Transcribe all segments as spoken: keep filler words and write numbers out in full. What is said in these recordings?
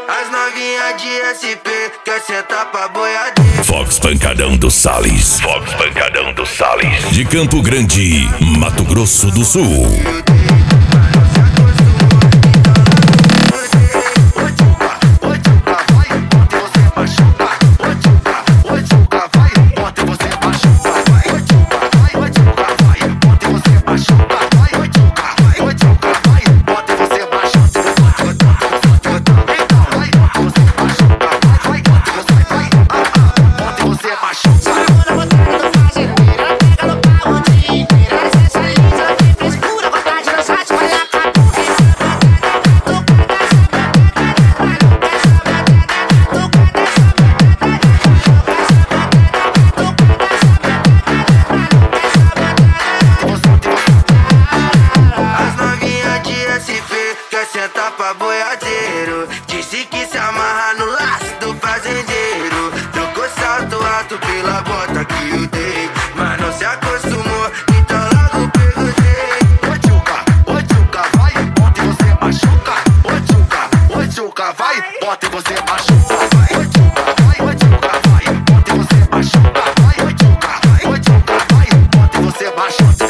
As novinhas de S P quer sentar pra boiadeiro. Fox Pancadão do Salles. Fox Pancadão do Salles. De Campo Grande, Mato Grosso do Sul. Senta pra boiadeiro, disse que se amarra no laço do fazendeiro. Trocou salto alto pela bota que eu dei, mas não se acostumou, então logo perguntei. Ô tchuca, ô tchuca, vai, bota e você machuca. Ô tchuca, ô tchuca, vai, bota e você machuca. Ô tchuca, vai, ô tchuca, vai, bota e você machuca. Ô tchuca, ô tchuca, vai, bota e você machuca.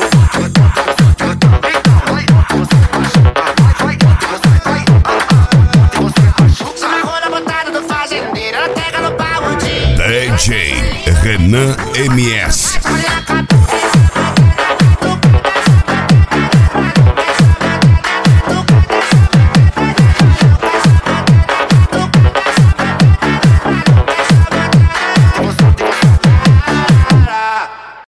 D J Renan M S.